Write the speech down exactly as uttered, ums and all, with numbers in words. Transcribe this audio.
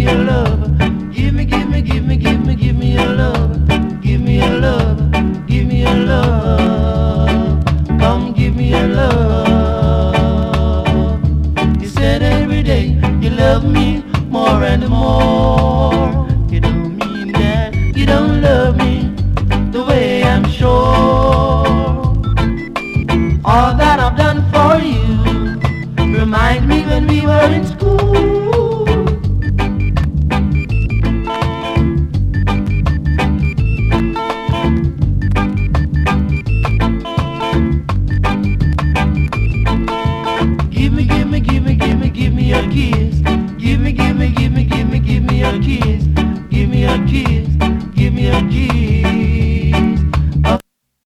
your love. Give me, give me, give me, give me, give me your love. Give me your love. Give me your love. Come give me your love. You said every day you love me more and more. You don't mean that. You don't love me the way I'm sure. All that I've done for you remind me when we were in school. Give me, give me, give me, give me, give me your kiss. Give me, give me, give me, give me, give me your kiss. Give me your kiss. Give me your kiss.